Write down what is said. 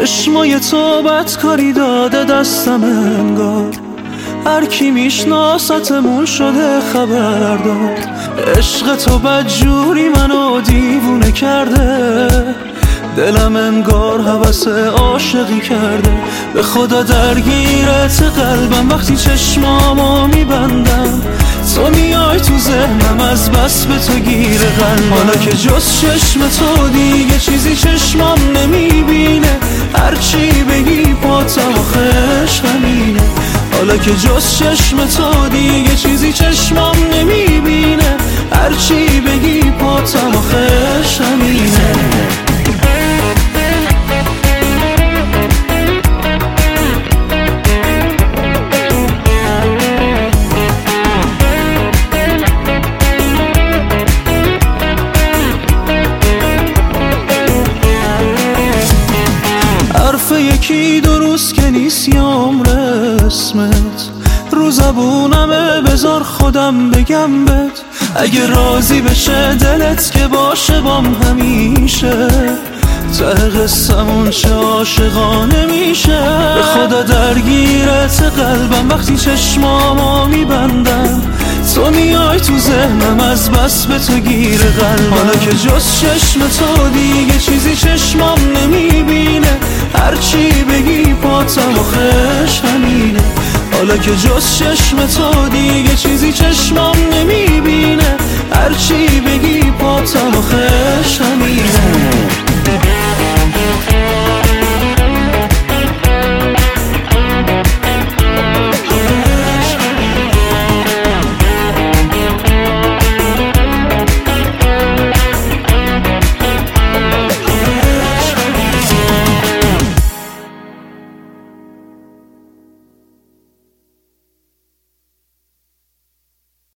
چشمای تو بدکاری داده دستم انگار، هر کی میشناستمون شده خبردار. عشق تو بدجوری منو دیوونه کرده، دلم انگار هوس عاشقی کرده. به خدا درگیرت قلبم وقتی چشمامو میبندم، تو میای تو ذهنم از بس به تو گیر قلبم. حالا که جز چشم تو دیگه چیزی چشمم نمیبینه، هرچی بگی پاتم آخرش همینه. حالا که جز چشم تو دیگه چیزی چشمم نمیبینه، هرچی بگی پاتم آخرش همینه. حرف یکی دو روز که نیست یه عمر اسمت، رو زبونمه بذار خودم بگم بهت. اگه راضی بشه دلت که باشه بام همیشه، ته قصمون چه عاشقانه میشه. به خدا درگیرت قلبم وقتی چشمامو میبندم، تو میای تو ذهنم از بس به تو گیر قلبم. حالا که جز چشم تو دیگه چیزی چشمم نمیبینه، هرچی بگی پاتم آخرش همینه. حالا که جز چشم تو دیگه چیزی چشمم نمیبینه، هرچی بگی پاتم